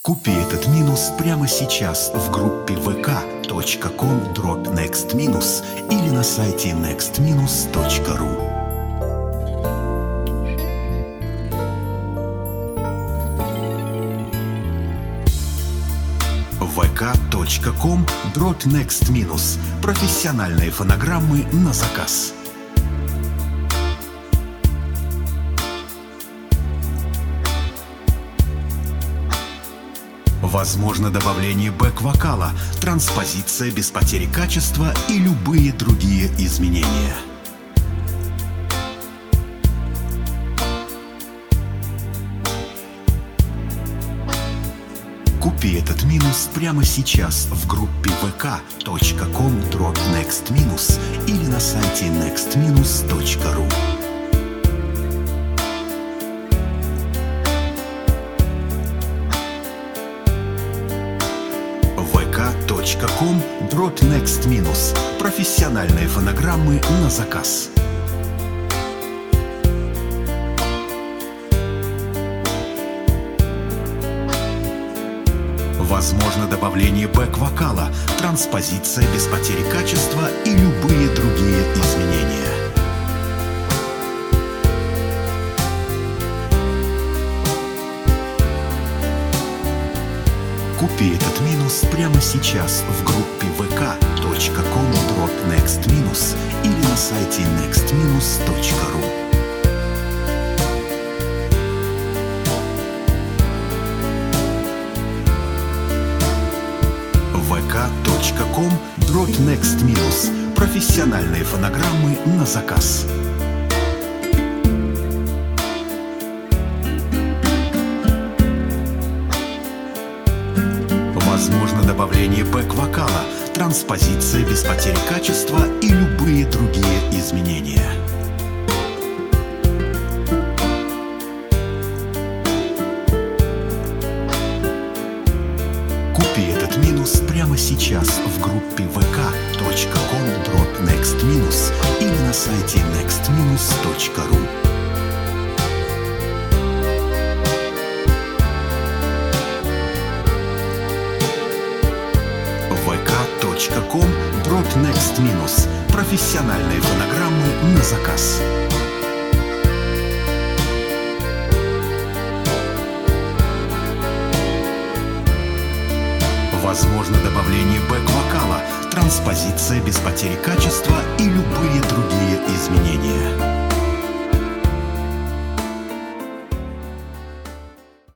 Купи этот минус прямо сейчас в группе vk.com/next- или на сайте next-ru. vk.com/next- профессиональные фонограммы на заказ. Возможно добавление бэк-вокала, транспозиция без потери качества и любые другие изменения. Купи этот минус прямо сейчас в группе vk.com/next- или на сайте next-ru. vk.com/next- профессиональные фонограммы на заказ. Возможно добавление бэк-вокала, транспозиция без потери качества и любые другие изменения. Купи этот минус прямо сейчас в группе vk.com/next- или на сайте next-ru. vk.com/next- профессиональные фонограммы на заказ. Возможно добавление бэк-вокала, транспозиция без потери качества и любые другие изменения. Купи этот минус прямо сейчас в группе vk.com/next- или на сайте next-ru. vk.com/next- профессиональные фонограммы на заказ. Возможно добавление бэк-вокала, транспозиция без потери качества и любые другие изменения.